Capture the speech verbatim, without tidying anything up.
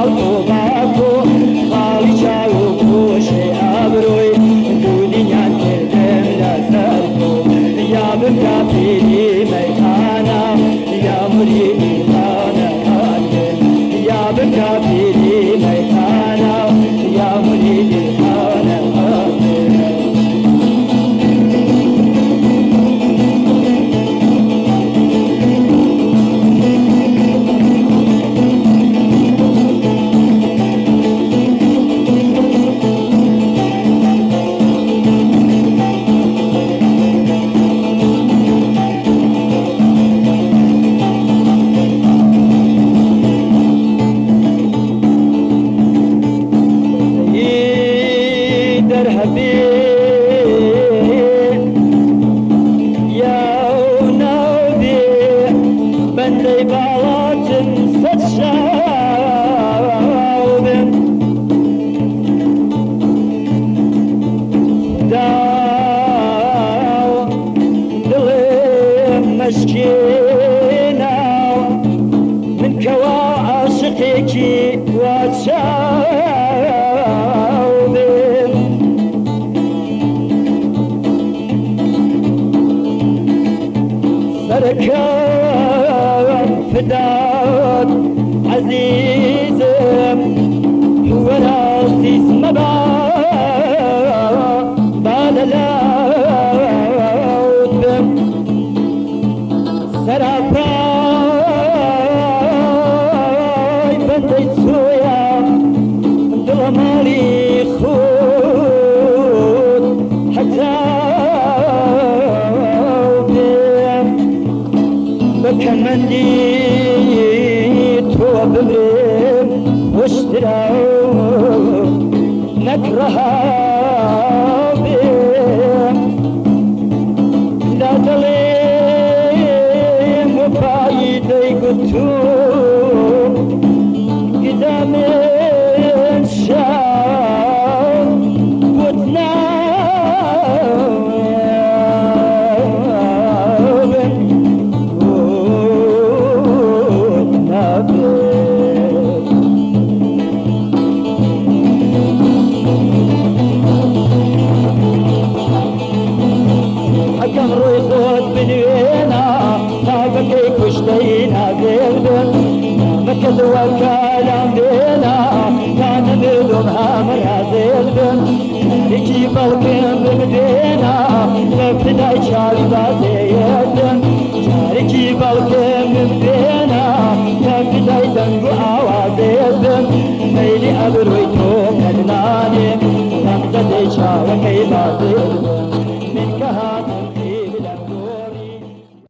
تو باکو خالی چاو کوش ابروی دنیا کردم لسر تو یا بکافی میخانه یا مریدی خانه یا بکافی میخانه یا مریدی خانه من كوا عاشقك واتشاوب سركان فداد عزيز هو راسي اسمه سراپای بندی سویا دل مالی خود حتی بکمندی تو ببرم واشتراو نکرها بیم لا دلی فايدي قلتو قدام الشام وتناوب وتناوب حكم روي خود بنوينا بكي كشتينا قلبن مكد وكالام دينا كان ندومها مرها زلبن يجي بلقين بمدينا فبتداي شاري بازي يدن شاركي بلقين بمدينا فبتداي دنقو آوازي يدن ميلي أبروي توم ندناني نمزدي شاركي بازي يدن